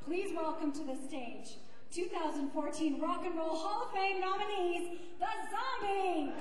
Please welcome to the stage 2014 Rock and Roll Hall of Fame nominees, The Zombie!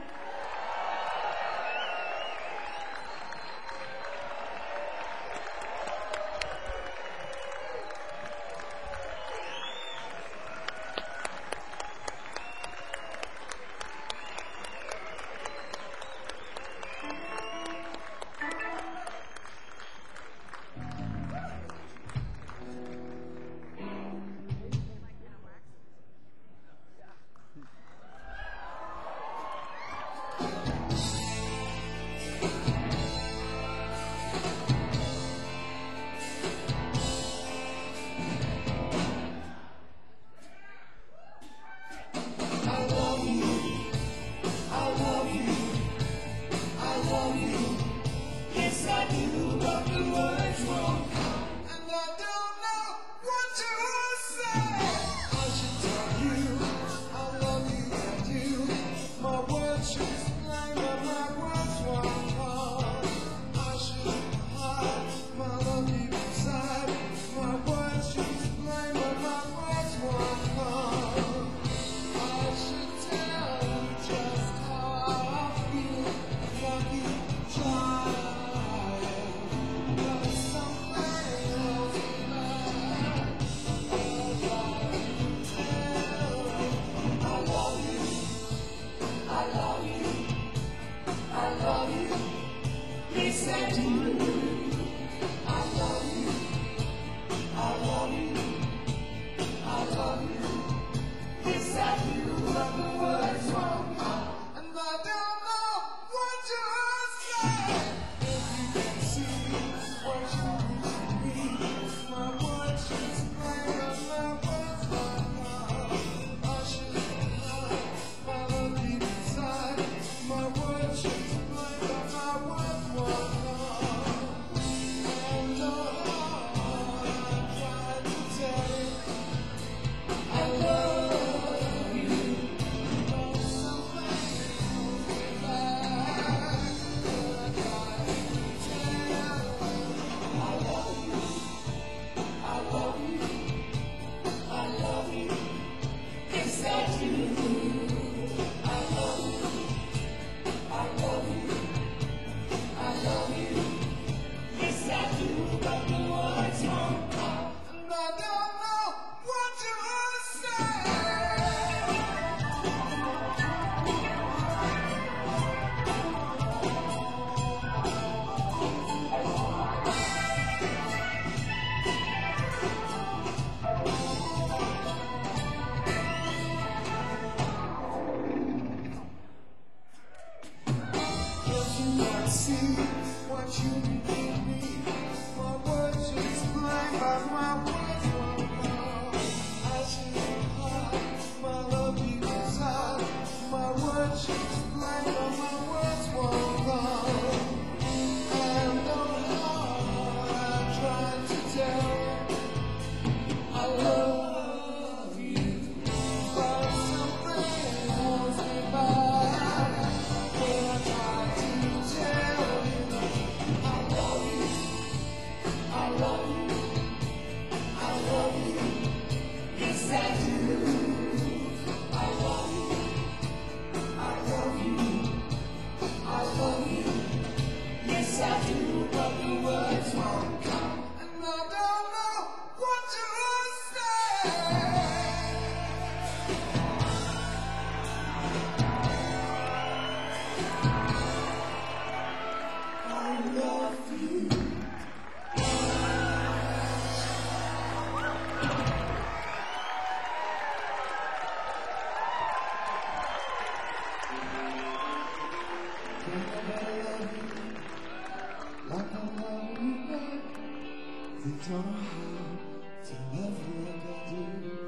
They don't know how to love you like I do.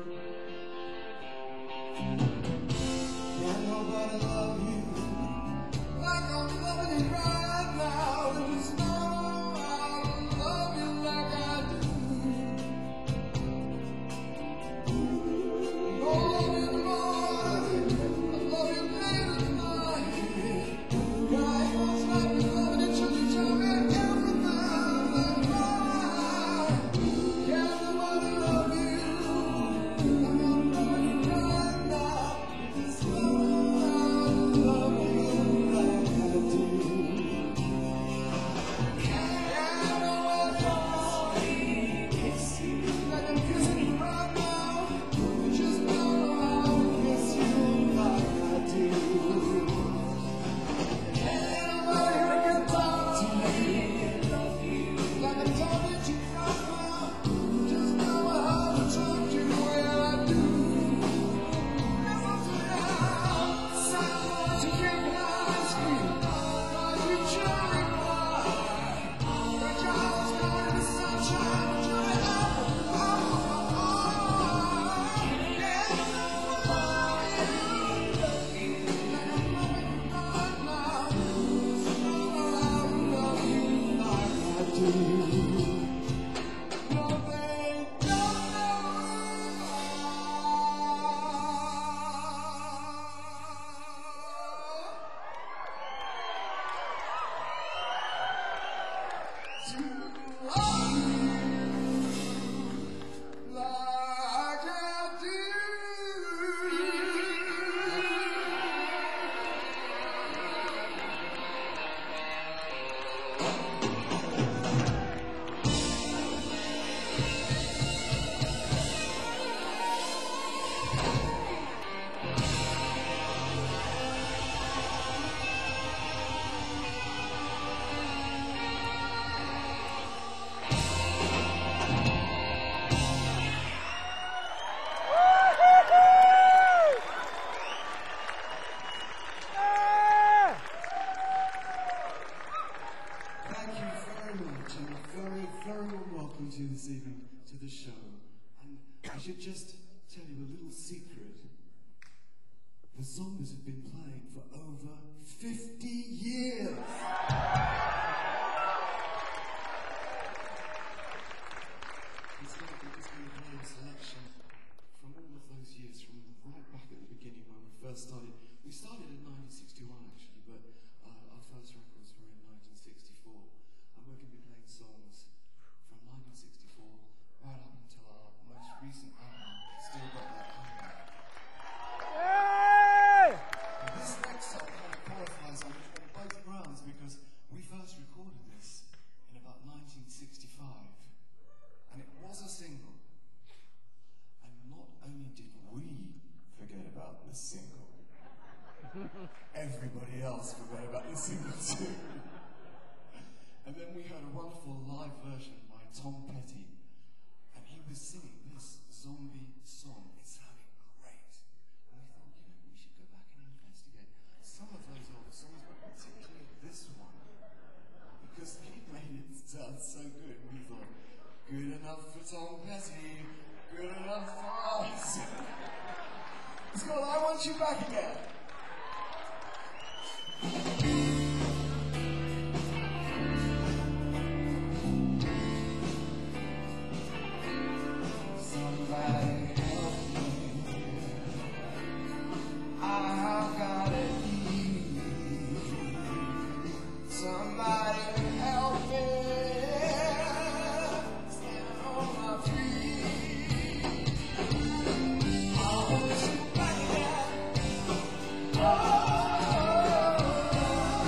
I should just tell you a little secret. The Zombies have been playing for over 50 years. It's going to play a selection from all of those years, from right back at the beginning when we first started. We started in 1961 actually, but our first records were in 1964. And we're going to be playing songs from 1964 right up until our most recent album, Still Got That Hunger. And this next song kind of qualifies on both grounds because we first recorded this in about 1965, and it was a single. And not only did we forget about the single, everybody else forgot about the single too. And then we heard a wonderful live version by Tom Petty, and he was singing this zombie song. It sounded great. And we thought, we should go back and investigate some of those older songs, but particularly this one, because he made it sound so good. We thought, good enough for Tom Petty, good enough for us. It's called I Want You Back Again. Somebody help me, I've got it easy. Somebody help me, stand on my feet. I want you back again. Oh.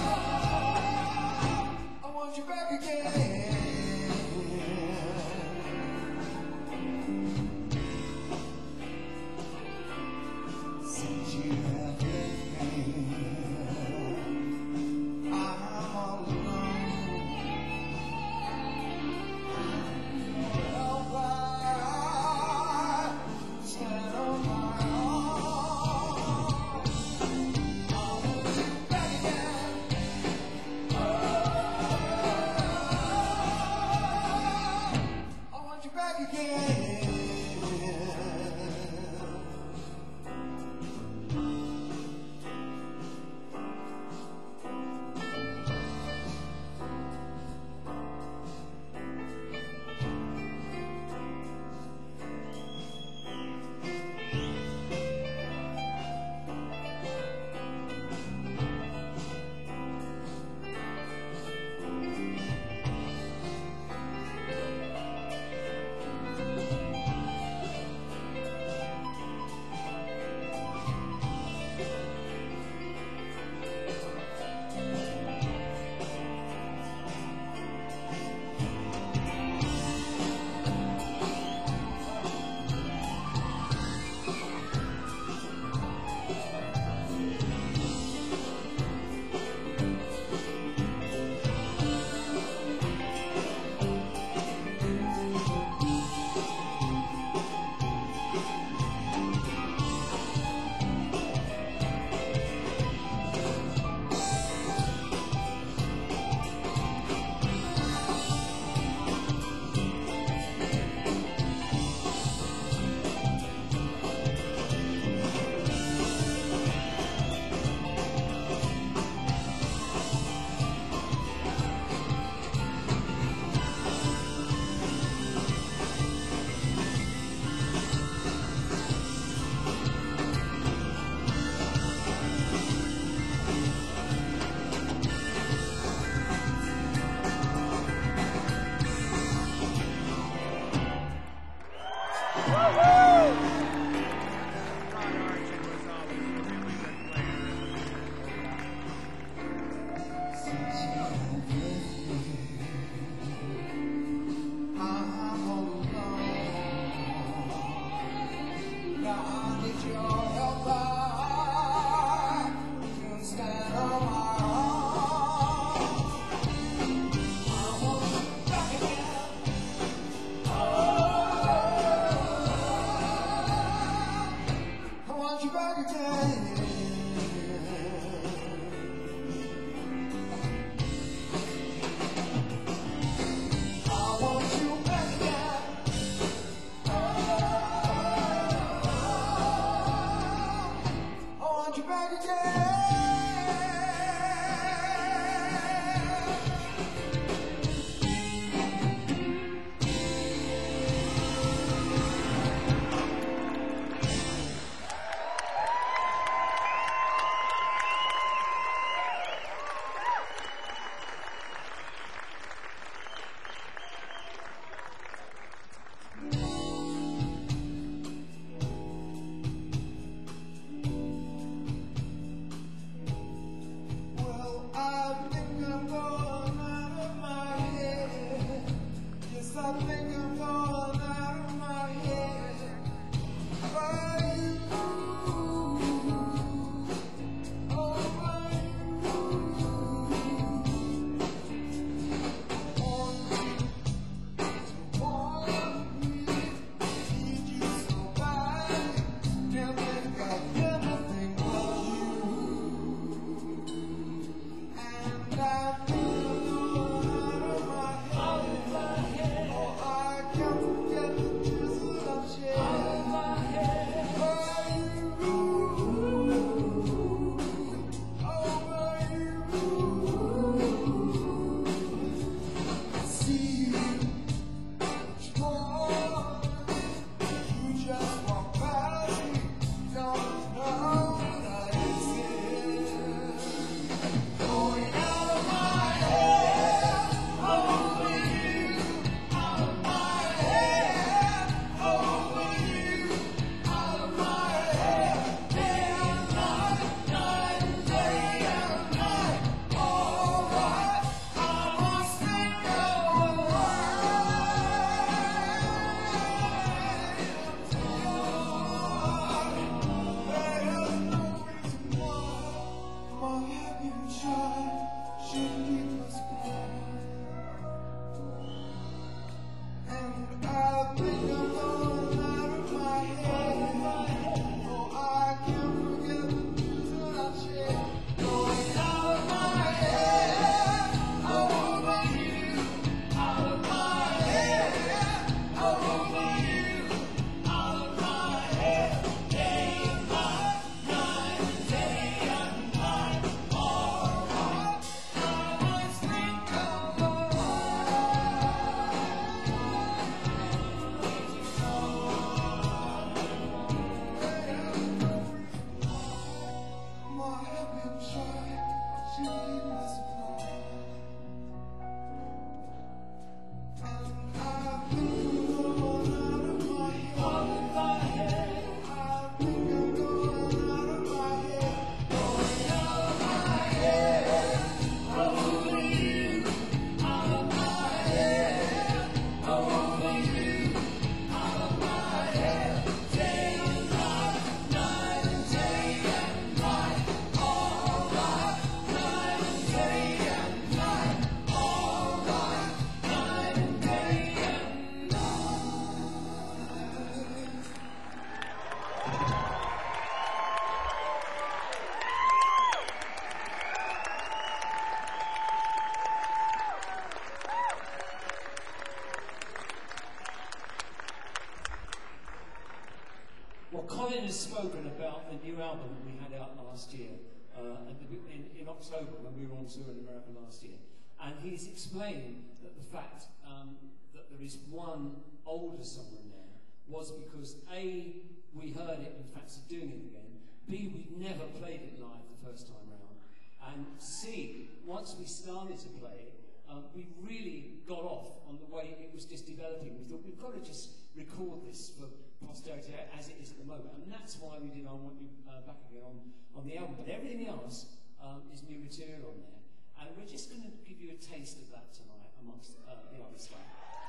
Well, Colin has spoken about the new album that we had out last year, in October when we were on tour in America last year. And he's explained that the fact that there is one older song in there was because A, we heard it and fancied doing it again, B, we'd never played it live the first time round, and C, once we started to play it, we really got off on the way it was just developing. We thought we've got to just record this for posterity as it is at the moment, and that's why we did I Want You Back Again on the album. But everything else is new material on there, and we're just going to give you a taste of that tonight amongst the other stuff.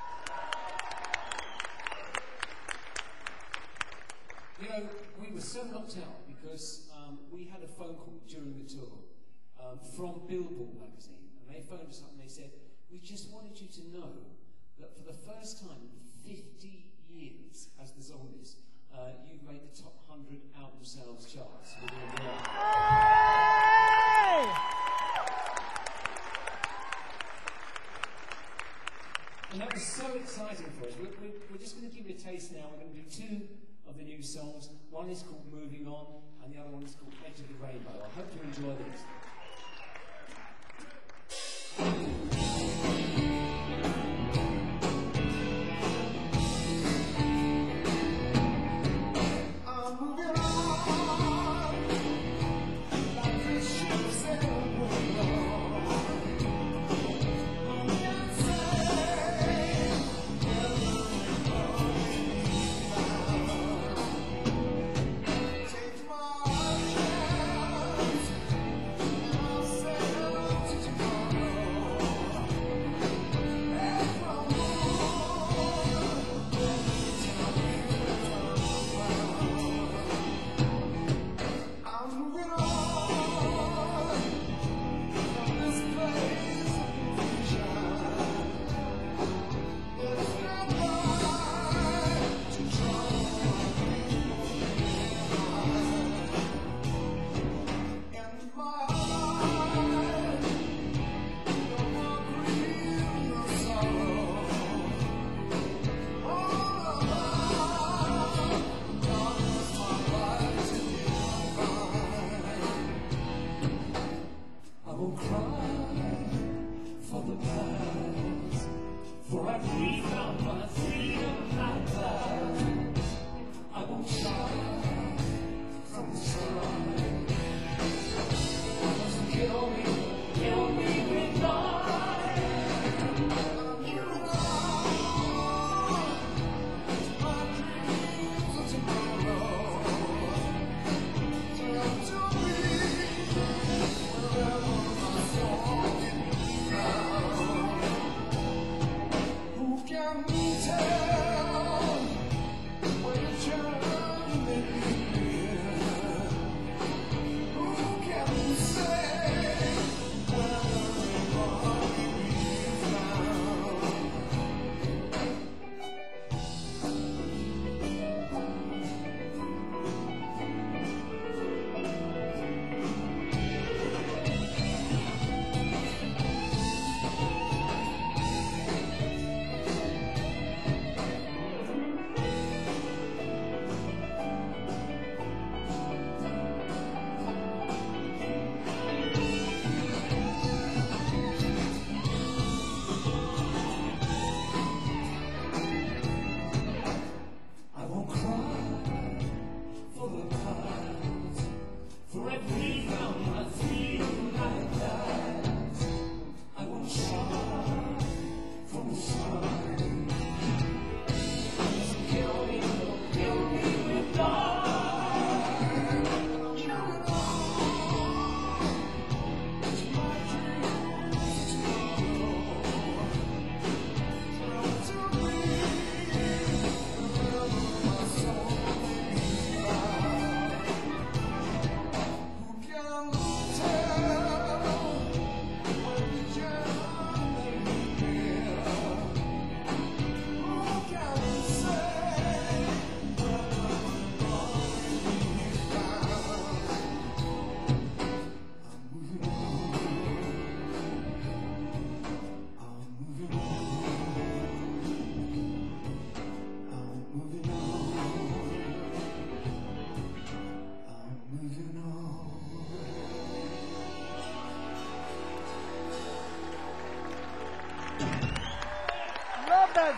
You know, we were so knocked out because we had a phone call during the tour from Billboard magazine, and they phoned us up and they said, we just wanted you to know that for the first time in 50 years as the Zombies, you've made the top 100 album sales charts within the year. And that was so exciting for us. We're just going to give you a taste now. We're going to do two of the new songs. One is called Moving On, and the other one is called Edge of the Rainbow. I hope you enjoy these.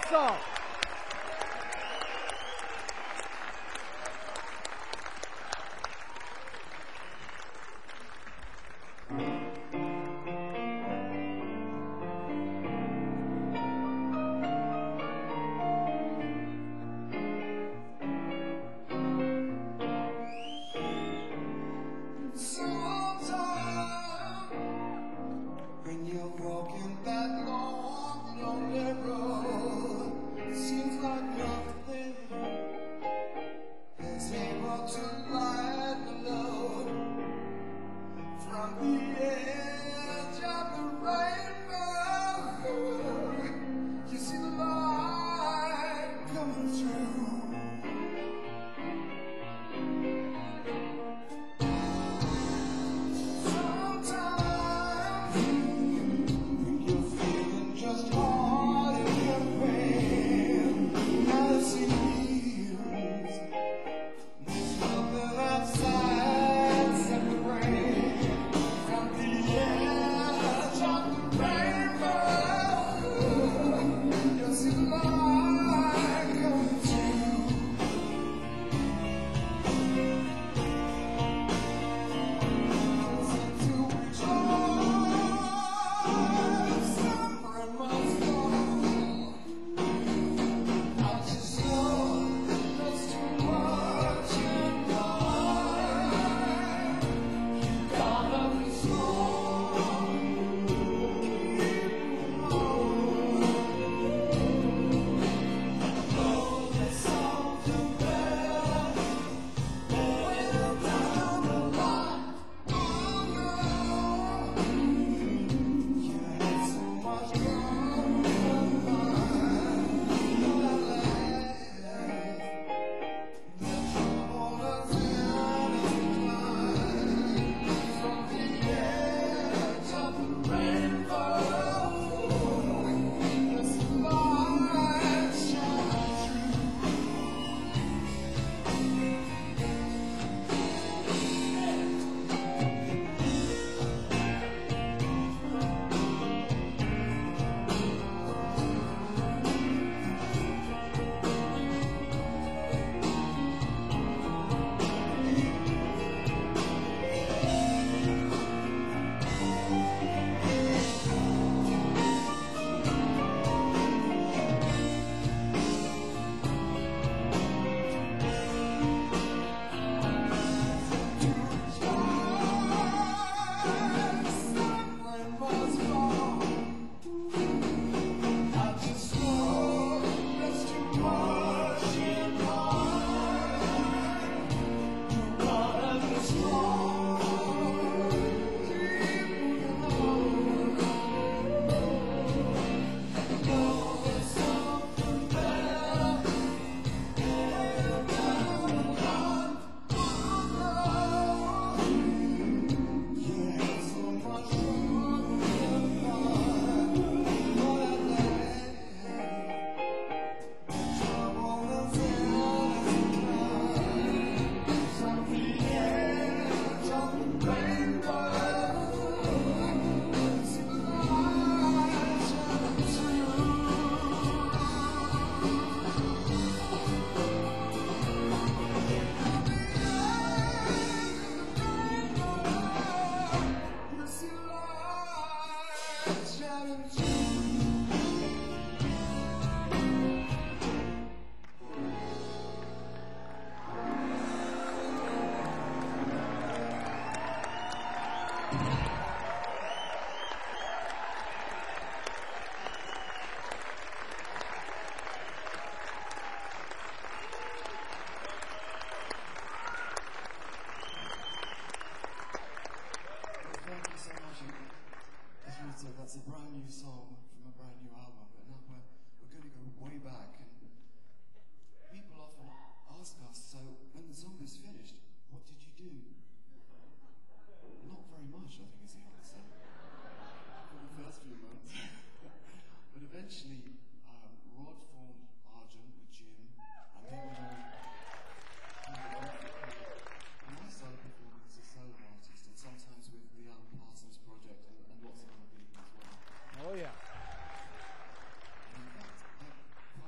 song. When you're walking that long, lonely road, seems like nothing is able to light the load from the edge of the rainbow. You see the light coming through. Just hard and pain, now it seems there's nothing outside except the rain from the edge of the rainbow. You'll see the light coming through. Listen to rejoice. Must go. I just know there's too much in mind. You gotta be strong. Keep on. Know there's something better down the line. Oh no, you had so much That's a brand new song from a brand new album, but now we're going to go way back. And people often ask us, so when the Zombies finished, what did you do? Not very much, I think is the answer, for the first few months. But eventually, Rod formed Argent with Jim, and they went on. And I started performing as a solo artist, and sometimes with the Alan Parsons Project and lots of other people as well. Oh, yeah. And in fact,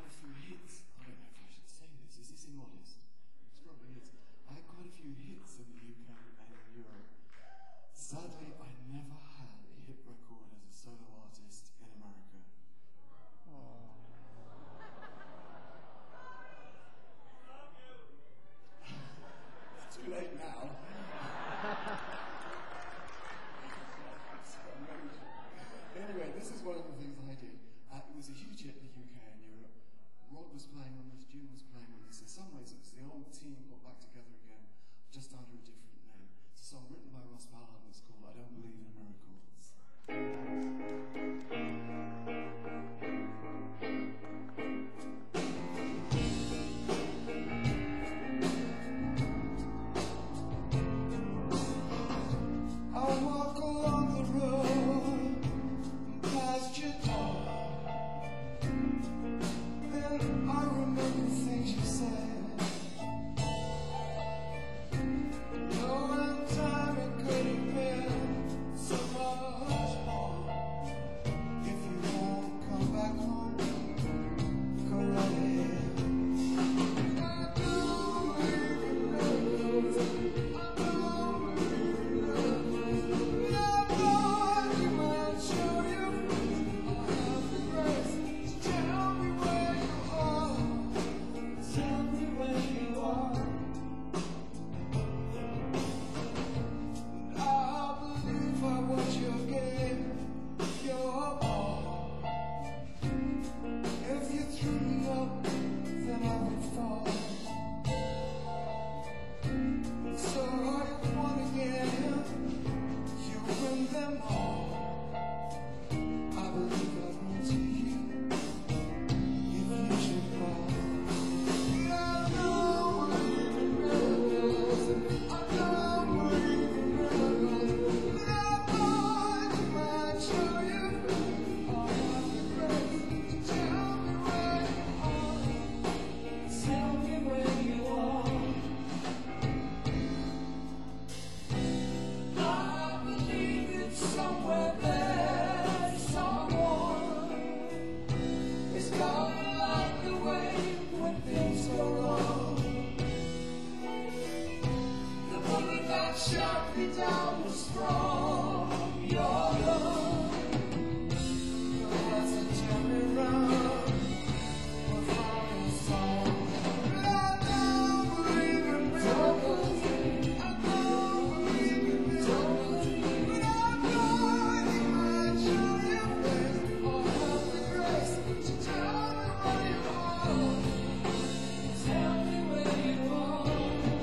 shut me down was from your love. As I turn around, we're finding song. But I don't believe in miracles. I don't believe in miracles. But I know you might show your face. Or have the grace to tell me where you are. Tell me where you are.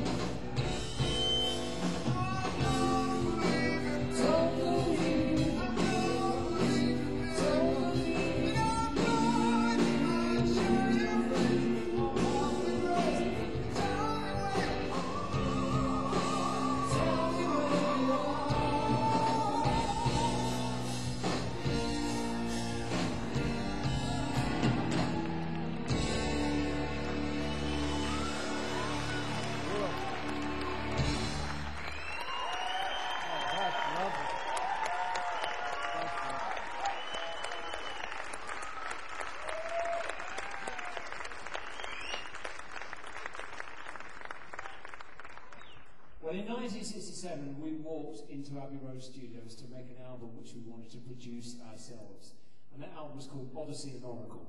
Well, in 1967, we walked into Abbey Road Studios to make an album which we wanted to produce ourselves. And that album was called Odyssey and Oracle.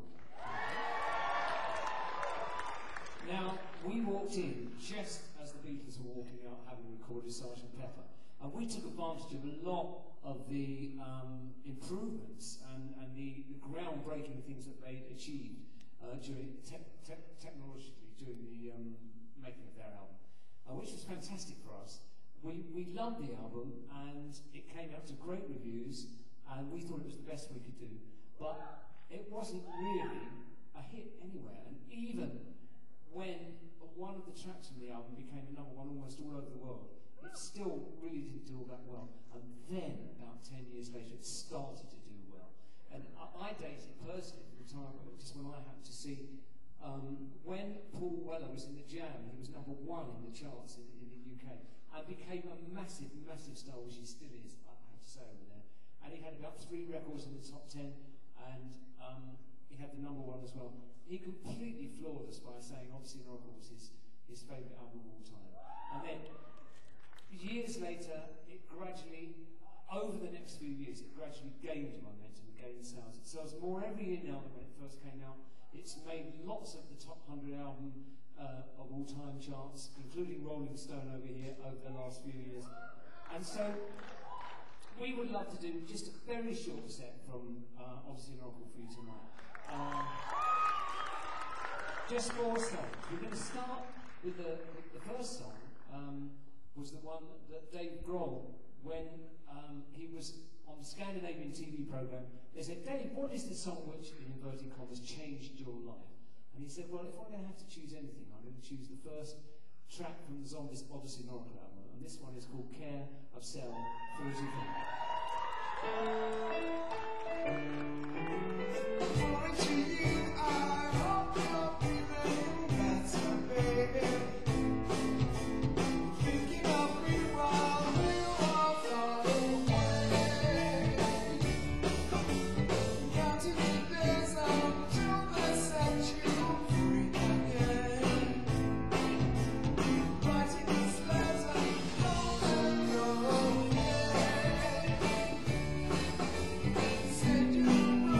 Now, we walked in just as the Beatles were walking out having recorded Sgt. Pepper. And we took advantage of a lot of the improvements and the groundbreaking things that they'd achieved technologically during the making of their album. Which was fantastic for us. We loved the album, and it came out to great reviews, and we thought it was the best we could do. But it wasn't really a hit anywhere, and even when one of the tracks from the album became number one almost all over the world, it still really didn't do all that well. And then, about 10 years later, it started to do well. And I date it personally from the time, just when I happened to see when Paul Weller was in the Jam, he was number one in the charts in the UK, and became a massive, massive star, which he still is, I have to say, over there. And he had about 3 records in the top 10, and he had the number one as well. He completely floored us by saying Odyssey and Oracle was his favourite album of all time. And then, years later, it gradually, over the next few years, it gradually gained momentum, gained sales. It sells more every year now than when it first came out. It's made lots of the top 100 album of all time charts, including Rolling Stone over here over the last few years. And so we would love to do just a very short set from Odyssey and Oracle for you tonight. Just 4 songs. We're going to start with the first song, was the one that Dave Grohl, when he was on the Scandinavian TV program, they said, Dave, what is the song which, in inverted commas, changed your life? And he said, well, if I'm going to have to choose anything, I'm going to choose the first track from the Zombies Odyssey and Oracle album, and this one is called Care of Cell 45. According to you, I hope you're feeling better, baby. Thinking of me while you are far away. Counting the days until they set you free again. Writing this letter, hoping you're okay. Said you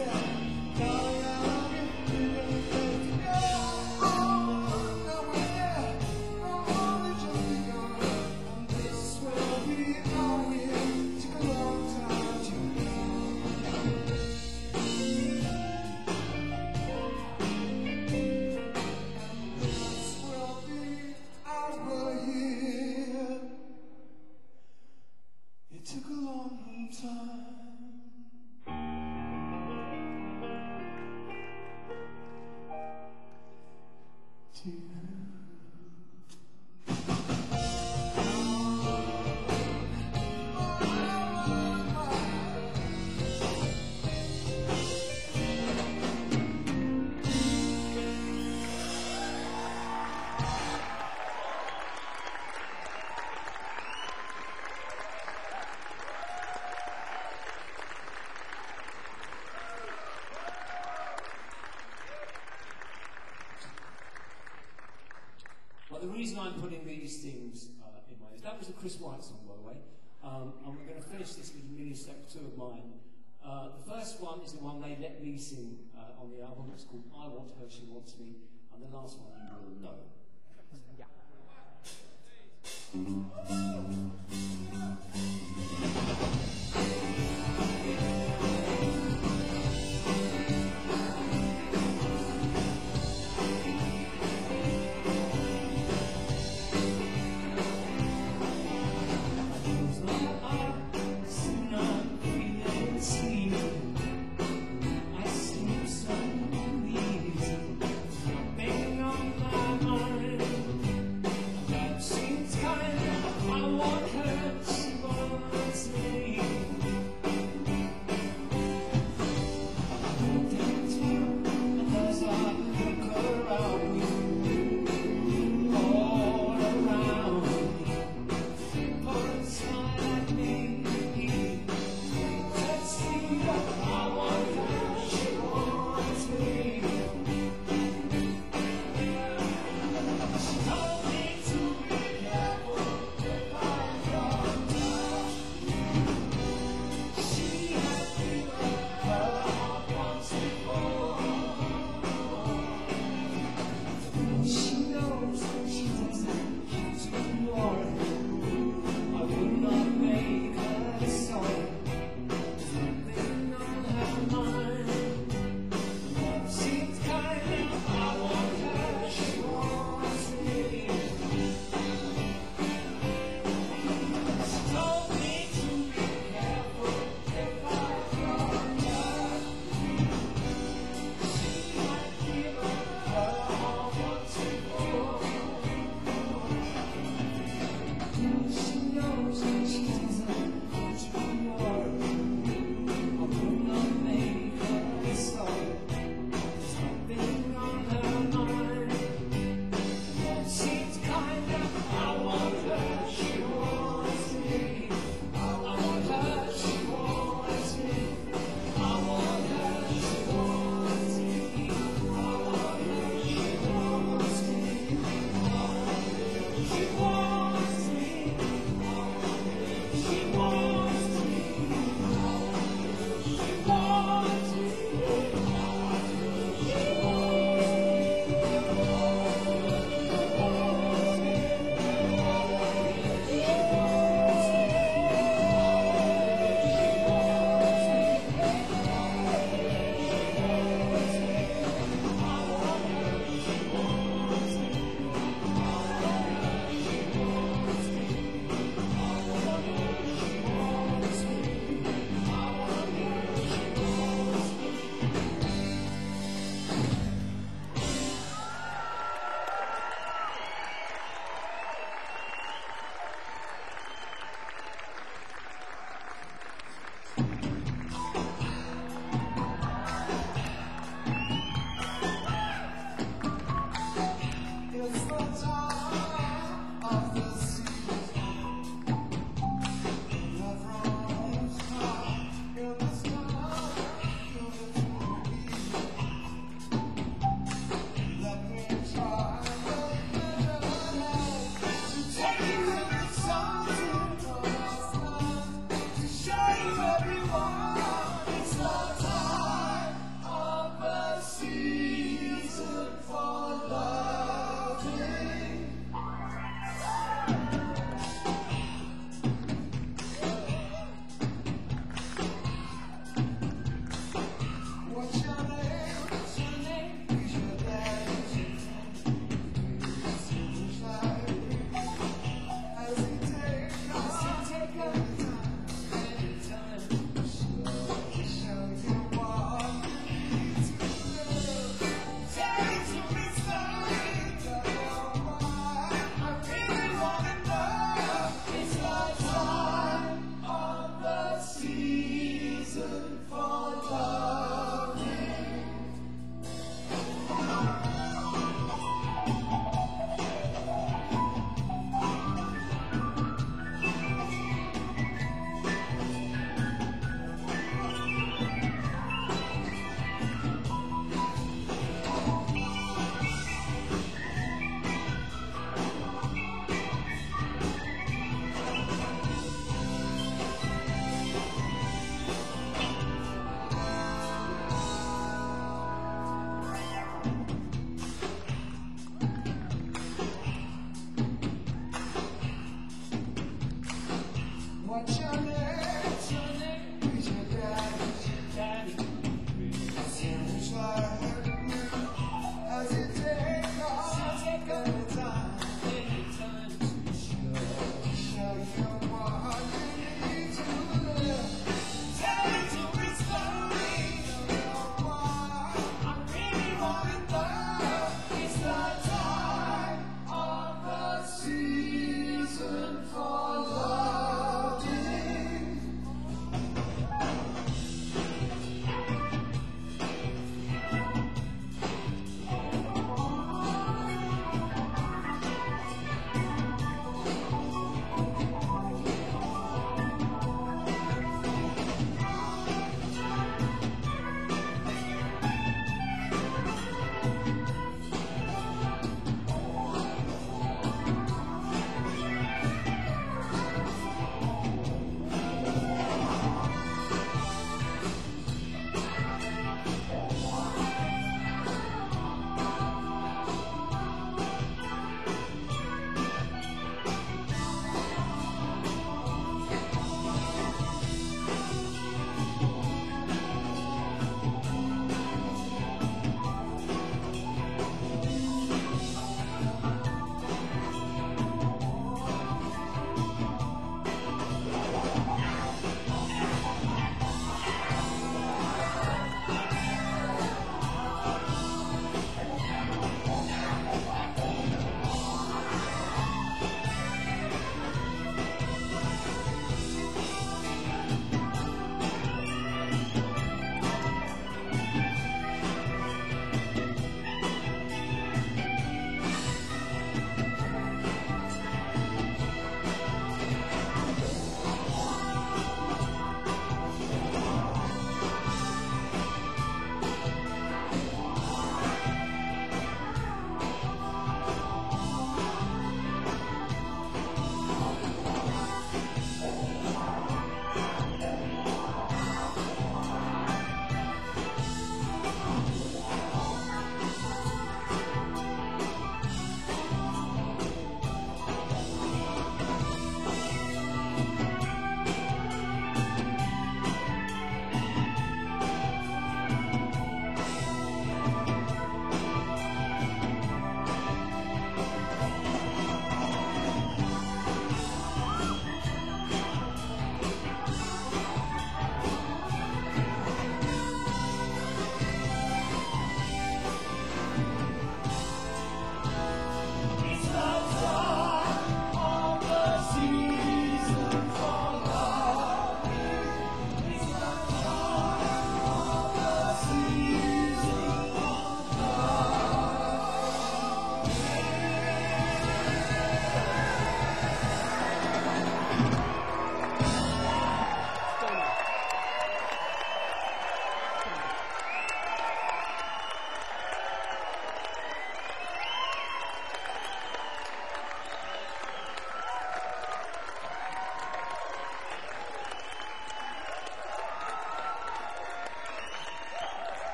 It took a long time to Well, the reason I'm putting these things in my list, that was a Chris White song, by the way, and we're going to finish this with a mini step 2 of mine. The first one is the one they let me sing on the album. It's called I Want Her, She Wants Me, and the last one you will know. I want her.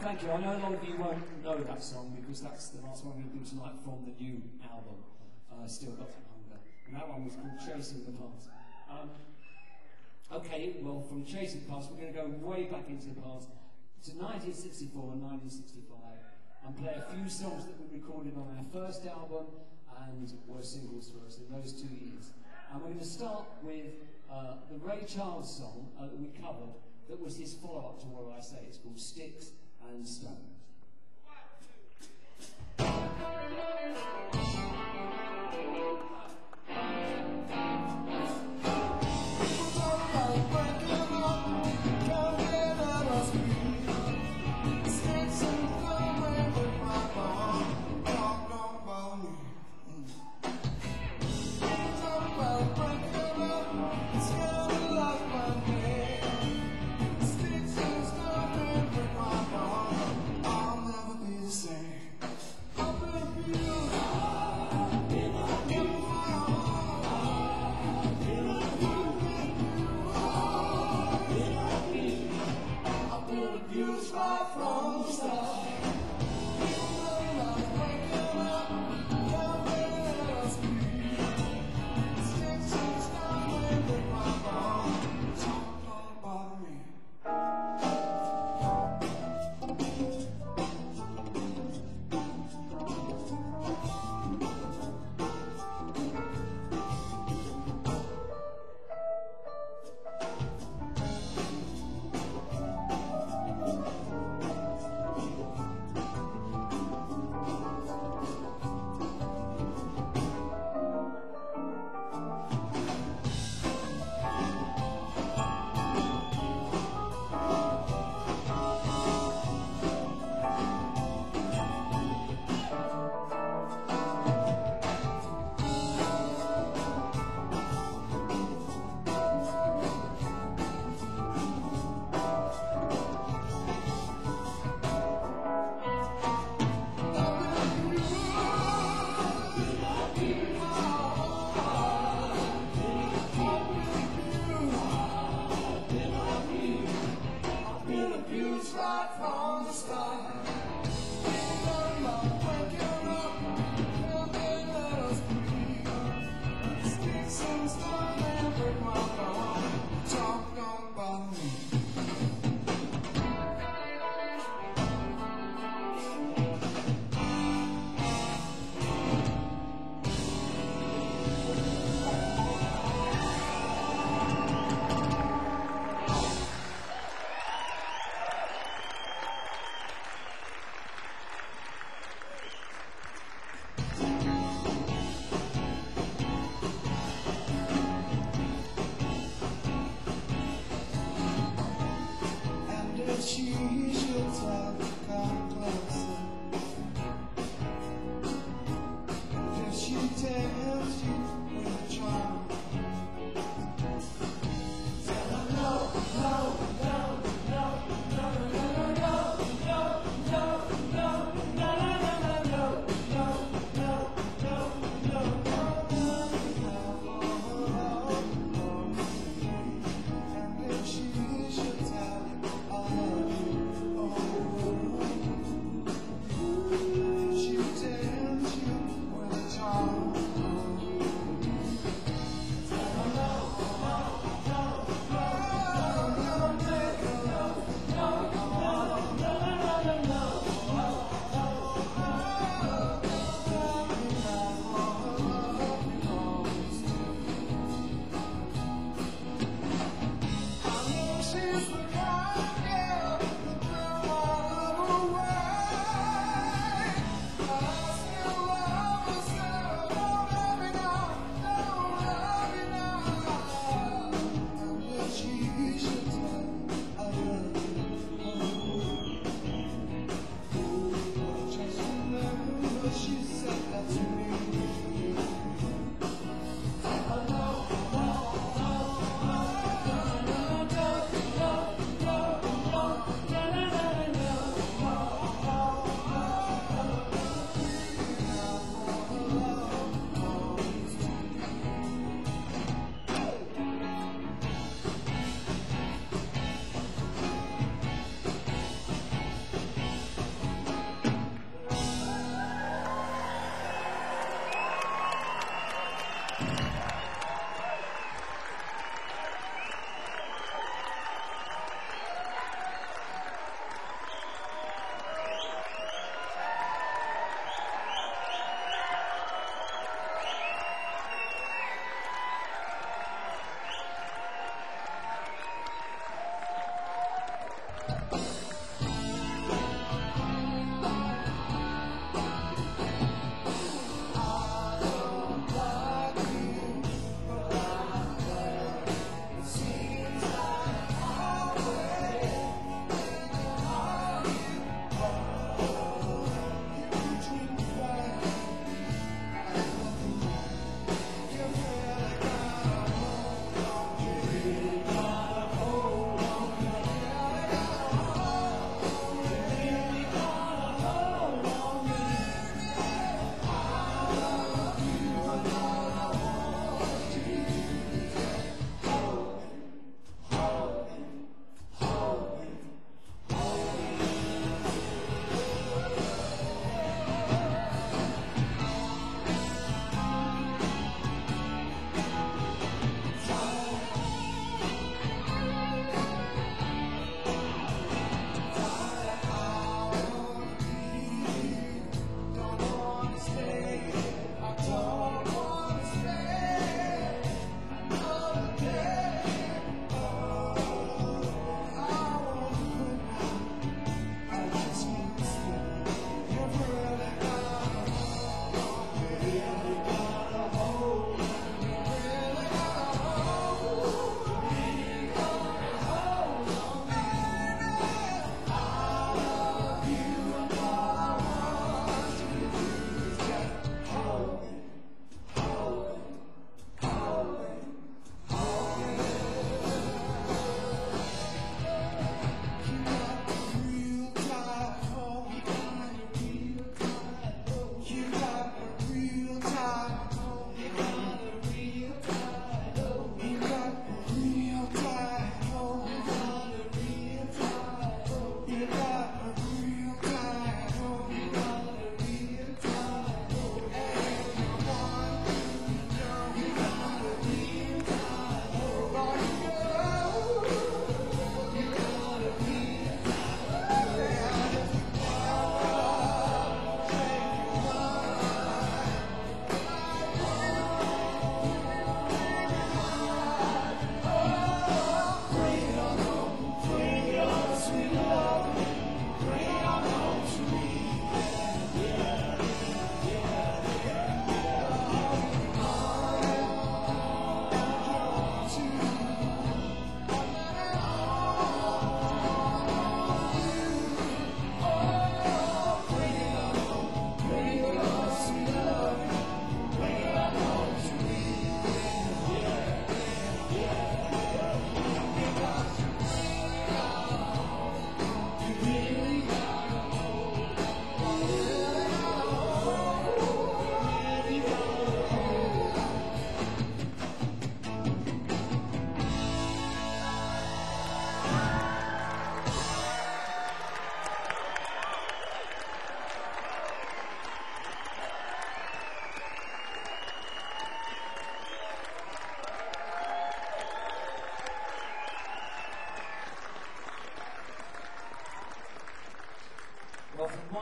thank you. I know a lot of you won't know that song because that's the last one we're going to do tonight from the new album, Still Got Hunger. And that one was called Chasing the Past. Okay, well, from Chasing the Past, we're going to go way back into the past to 1964 and 1965 and play a few songs that we recorded on our first album and were singles for us in those 2 years. And we're going to start with the Ray Charles song that we covered that was his follow-up to What I Say. It's called Sticks and Stones.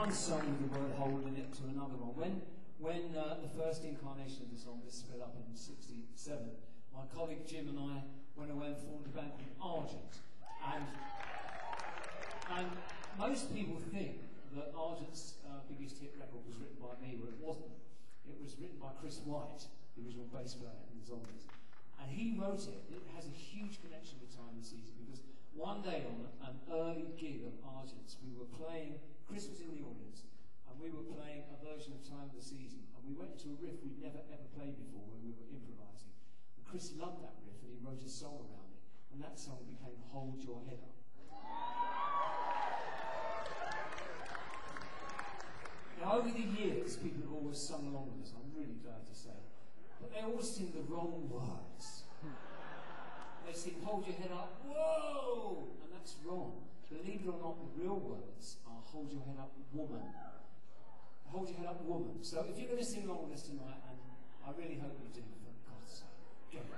one song with the word hold in it to another one. When the first incarnation of the song was split up in '67, my colleague Jim and I went away and formed a band called Argent. And most people think that Argent's biggest hit record was written by me, but it wasn't. It was written by Chris White, the original bass player in the Zombies. And he wrote it. It has a huge connection with Time and Season because one day on an early gig of Argent's, we were playing, Chris was in the audience, and we were playing a version of Time of the Season. And we went into a riff we'd never ever played before when we were improvising. And Chris loved that riff and he wrote a song around it. And that song became Hold Your Head Up. Now, over the years, people have always sung along with us, I'm really glad to say. But they always sing the wrong words. They sing, hold your head up, whoa! And that's wrong. Believe it or not, the real words are hold your head up, woman. Hold your head up, woman. So if you're going to sing along with us tonight, and I really hope you do, for God's sake, get it.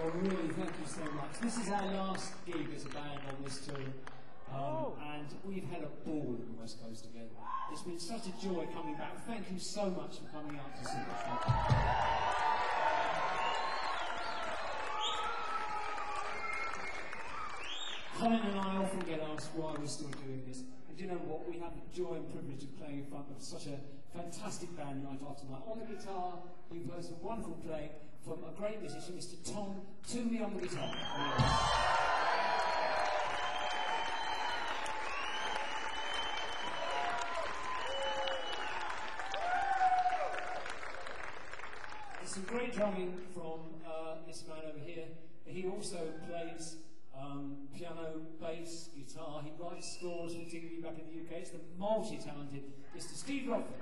Well, really, thank you so much. This is our last gig as a band on this tour, and we've had a ball in the West Coast again. It's been such a joy coming back. Thank you so much for coming out to see us. Colin and I often get asked why we're still doing this. And do you know what? We have the joy and privilege of playing in front of such a fantastic band night after night. On the guitar, you've heard some wonderful playing from a great musician, Mr. Tom Toomey on the guitar. There's some great drumming from this man over here. He also plays piano, bass, guitar. He writes scores for TV back in the UK. It's the multi-talented Mr. Steve Rothman.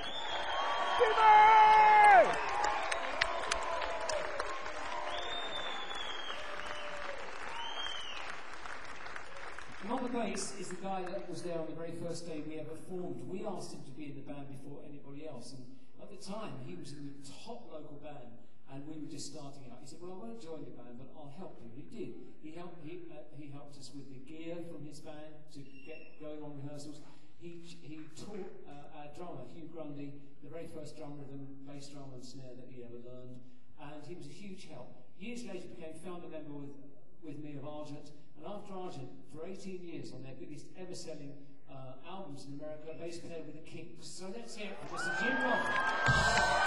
And on the bass is the guy that was there on the very first day we ever formed. We asked him to be in the band before anybody else, and at the time he was in the top local band, and we were just starting out. He said, "Well, I won't join your band, but I'll help you." He did. He helped us with the gear from his band to get going on rehearsals. He taught our drummer, Hugh Grundy, the very first drum rhythm, bass drum and snare that he ever learned, and he was a huge help. Years later became founder member with me of Argent, and after Argent, for 18 years on their biggest ever selling albums in America, bass player with the Kinks. So let's hear it for Mr. Jim Rothman.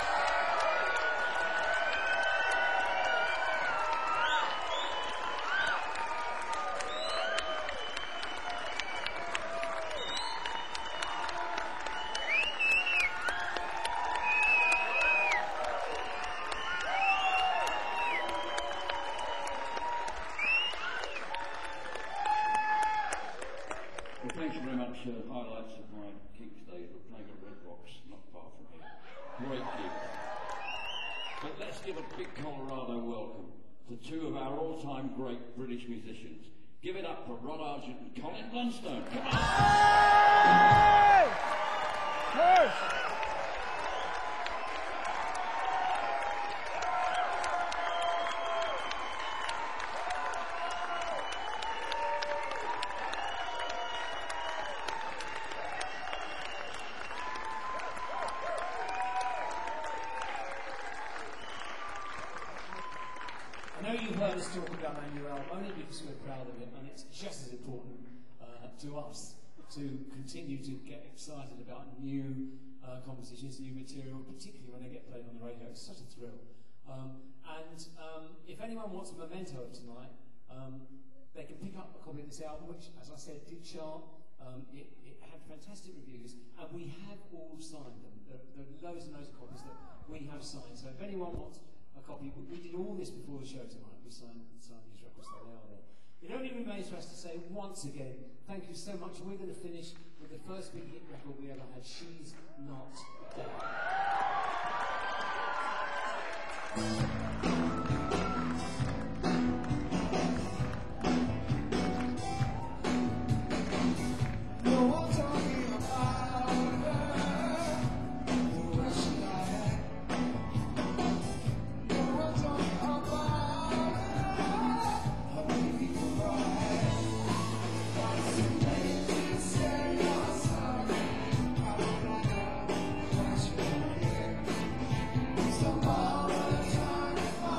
Thanks very much. Highlights of my Kinks days were playing at Red Rocks, not far from here. Great gig. But let's give a big Colorado welcome to two of our all-time great British musicians. Give it up for Rod Argent and Colin Blunstone. Come on! Hey! Talk about our new album only because we're proud of it, and it's just as important to us to continue to get excited about new compositions, new material, particularly when they get played on the radio. It's such a thrill. If anyone wants a memento of tonight, they can pick up a copy of this album, which, as I said, did chart. It had fantastic reviews, and we have all signed them. There are loads and loads of copies that we have signed. So if anyone wants a copy, we did all this before the show tonight. We signed these records, so they are there. It only remains for us to say once again, thank you so much. We're going to finish with the first big hit record we ever had, She's Not Dead. Somebody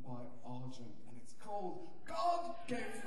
by Argent, and it's called God Gave